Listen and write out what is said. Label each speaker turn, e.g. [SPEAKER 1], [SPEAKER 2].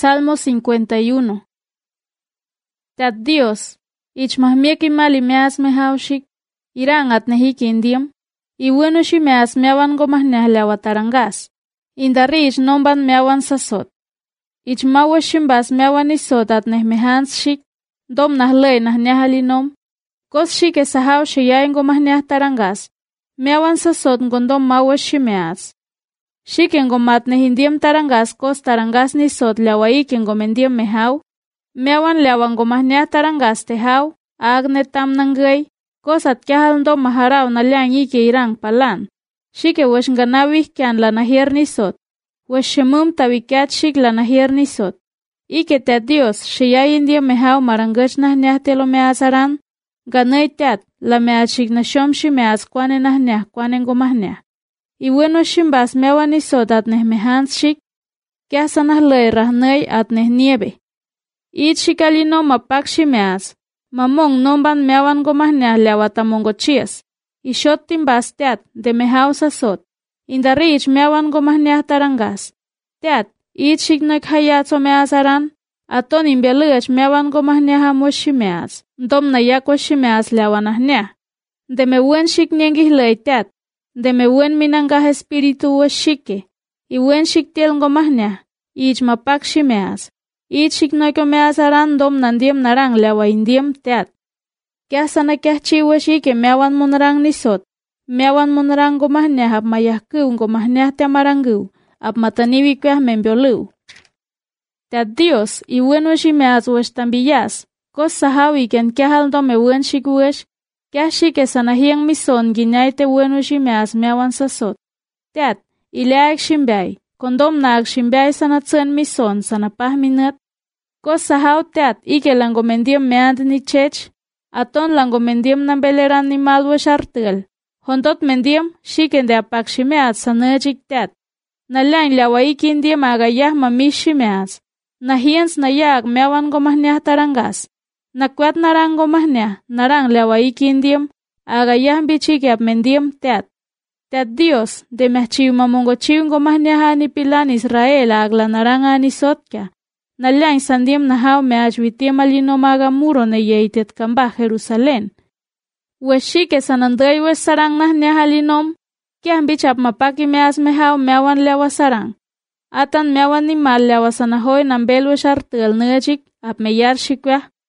[SPEAKER 1] Salmo 51. Tat Dios, ich mahmieki mali meas mehaushik, irang at nehiki indiam, iwenushi meas meawan gomah nehlewa tarangas, indari ich nomban meawan sasot. Ich mawashimbas meawan isot at nehmehans shik, dom nahlay nahnehalinom, kos shike sahau shiyain gomah neh tarangas, meawan sasot ngondom mawashimeas. Shiken gomat nehindiam tarangas kos tarangas ni sot lawaiken gomendiam mehau, meawan lawan gomah neh tarangas tehau, agne tam nangay, kos at kahal ndo maharaw na liang ike irang palan. Shike wesh nganawih kian la nahier ni sot, wesh shemum tawikat shik la nahier ni sot. Ike tet Dios shiyay india mehau marangach nah neh telo meazaran, ganay tet la meachik na shomshi meaz kwane nah neh kwane gomah neh. Iweno shimbas meawan isot at neh mehans shik, kiasa nahlay rahnay at neh niebe. It shikalino mapak shimeaz, mamong nomban meawan gomah neh lewatamonggo chias, ishot timbas teat de mehau sasot, indari ich meawan gomah neh tarangas. Teat, it shiknoik hayatso meazaran, aton imbeluach meawan gomah neh amo shimeaz, dom na yako shimeaz lewanah neh. De me wen shik niengih lay teat, de me wen minangah espiritu washike, i wen shik tiel gomah neh, ich mapak shimeaz. Ich shiknoiko meazaran dom nandiem narang lewa indiem teat. Kiasa na kiahchiwashike meawan monarang nisot, meawan monarang gomah neh ap mayahku gomah neh teamarangu, ap mataniwi kuah membiolu. Teat Dios, i wen washi meaz wash tambiyas, kos sahawi ken kiahal dom e wen shik wash, kiahshike sanahiang mison ginyaite wen washi meaz meawan sasot. Teat, ileaik shimbay, kondom naag shimbay sanatsen mison sanapah minat, kos sahaw teat ike langomendiem meand ni chech, aton langomendiem nambeleran ni malwash artel, hondot mendiem shiken de apak shimeaz sanajik teat, nalain lawaik indiem agayah mamish shimeaz, nahiens nayaag meawan gomah neh tarangas, nakwat narang gomah neh, narang lawaik indiem, agayah bichik ap mendiem teat. Teat Dios, de mehchiw mamongo chiw gomah neh ani pilan Israel agla narang ani sotka, nalain sandiem nahaw meajwitiem alino maga muro ne yeitet kamba Jerusalén. Weshike sananday wesh sarang nah neh alinom, kiah bichap mapaki meaz mehaw meawan lewa sarang. Atan meawan ni mal lewa sanahoy nambel wesh artel nejik ap meyar shikwah,